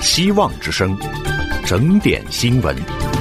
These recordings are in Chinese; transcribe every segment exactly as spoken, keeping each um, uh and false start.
希望之声，整点新闻。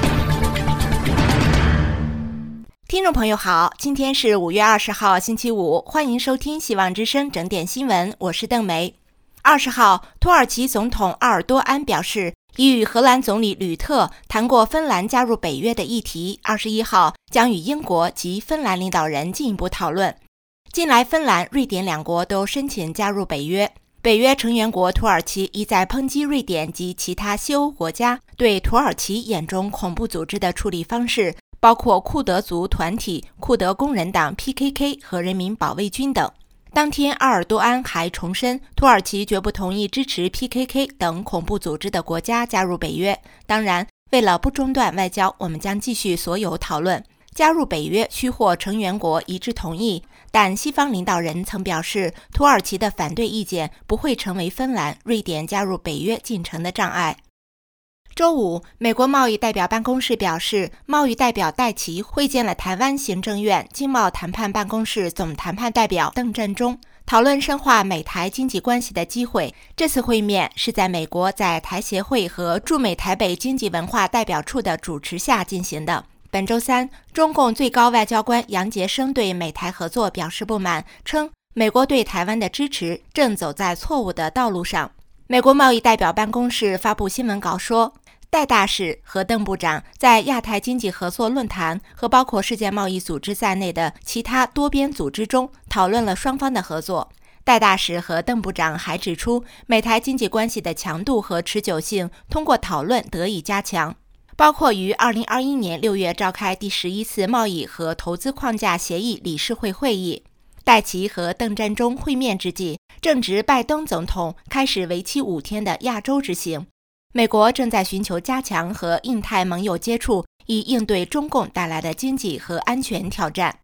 听众朋友好，今天是五月二十号星期五，欢迎收听希望之声整点新闻，我是邓梅。二十号，土耳其总统奥尔多安表示，已与荷兰总理吕特谈过芬兰加入北约的议题，二十一号将与英国及芬兰领导人进一步讨论。近来，芬兰、瑞典两国都申请加入北约。北约成员国土耳其一再抨击瑞典及其他西欧国家对土耳其眼中恐怖组织的处理方式，包括库德族团体库德工人党 P K K 和人民保卫军等。当天，奥尔多安还重申，土耳其绝不同意支持 P K K 等恐怖组织的国家加入北约。当然，为了不中断外交，我们将继续所有讨论。加入北约需获成员国一致同意，但西方领导人曾表示，土耳其的反对意见不会成为芬兰、瑞典加入北约进程的障碍。周五，美国贸易代表办公室表示，贸易代表戴琪会见了台湾行政院经贸谈判办公室总谈判代表邓振中，讨论深化美台经济关系的机会。这次会面是在美国在台协会和驻美台北经济文化代表处的主持下进行的。本周三，中共最高外交官杨洁篪对美台合作表示不满，称美国对台湾的支持正走在错误的道路上。美国贸易代表办公室发布新闻稿说，戴大使和邓部长在亚太经济合作论坛和包括世界贸易组织在内的其他多边组织中讨论了双方的合作。戴大使和邓部长还指出，美台经济关系的强度和持久性通过讨论得以加强，包括于二零二一年六月召开第十一次贸易和投资框架协议理事会会议。戴琪和邓振中会面之际，正值拜登总统开始为期五天的亚洲之行。美国正在寻求加强和印太盟友接触，以应对中共带来的经济和安全挑战。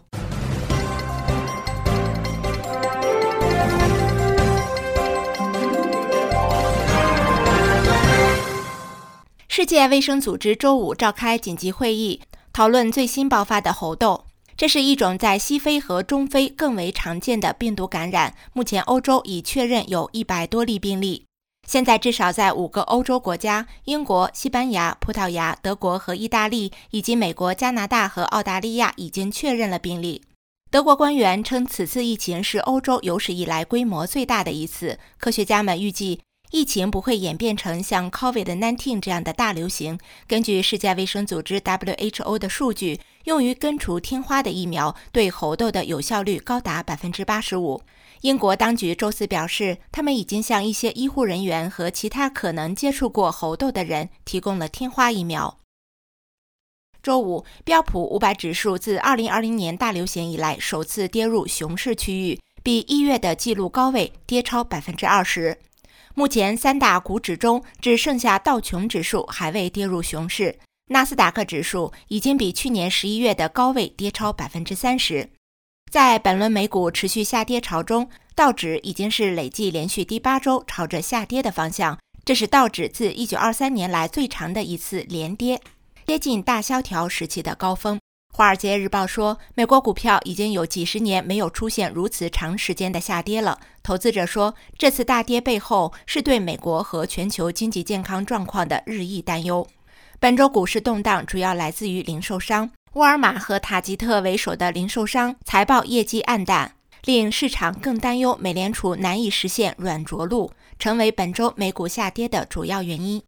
世界卫生组织周五召开紧急会议，讨论最新爆发的猴痘。这是一种在西非和中非更为常见的病毒感染，目前欧洲已确认有一百多例病例。现在至少在五个欧洲国家，英国、西班牙、葡萄牙、德国和意大利，以及美国、加拿大和澳大利亚已经确认了病例。德国官员称，此次疫情是欧洲有史以来规模最大的一次。科学家们预计，疫情不会演变成像 COVID 十九 这样的大流行。根据世界卫生组织 W H O 的数据，用于根除天花的疫苗对猴痘的有效率高达 百分之八十五。英国当局周四表示，他们已经向一些医护人员和其他可能接触过猴痘的人提供了天花疫苗。周五，标普五百指数自二零二零年大流行以来首次跌入熊市区域，比一月的纪录高位跌超 百分之二十。目前三大股指中只剩下道琼指数还未跌入熊市，纳斯达克指数已经比去年十一月的高位跌超 百分之三十。在本轮美股持续下跌潮中，道指已经是累计连续第八周朝着下跌的方向，这是道指自一九二三年来最长的一次连跌，接近大萧条时期的高峰。华尔街日报说，美国股票已经有几十年没有出现如此长时间的下跌了。投资者说，这次大跌背后是对美国和全球经济健康状况的日益担忧。本周股市动荡主要来自于零售商，沃尔玛和塔吉特为首的零售商财报业绩黯淡，令市场更担忧美联储难以实现软着陆，成为本周美股下跌的主要原因。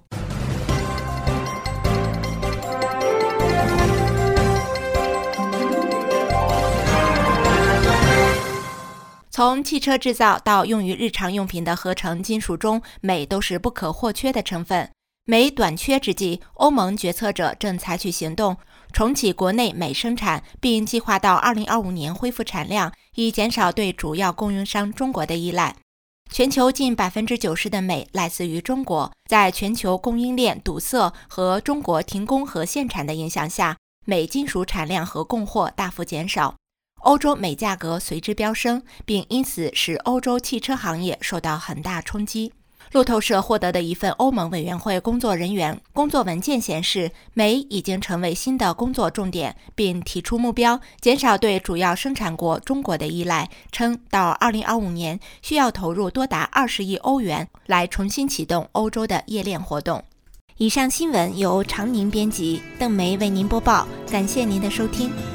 从汽车制造到用于日常用品的合成金属中，镁都是不可或缺的成分。镁短缺之际，欧盟决策者正采取行动，重启国内镁生产，并计划到二零二五年恢复产量，以减少对主要供应商中国的依赖。全球近 百分之九十 的镁来自于中国，在全球供应链堵塞和中国停工和限产的影响下，镁金属产量和供货大幅减少。欧洲镁价格随之飙升，并因此使欧洲汽车行业受到很大冲击。 路透社获得的一份欧盟委员会工作人员工作文件显示，煤已经成为新的工作重点，并提出目标，减少对主要生产国中国的依赖，称到二零二五年需要投入多达二十亿欧元来重新启动欧洲的冶炼活动。以上新闻由常宁编辑，邓梅为您播报，感谢您的收听。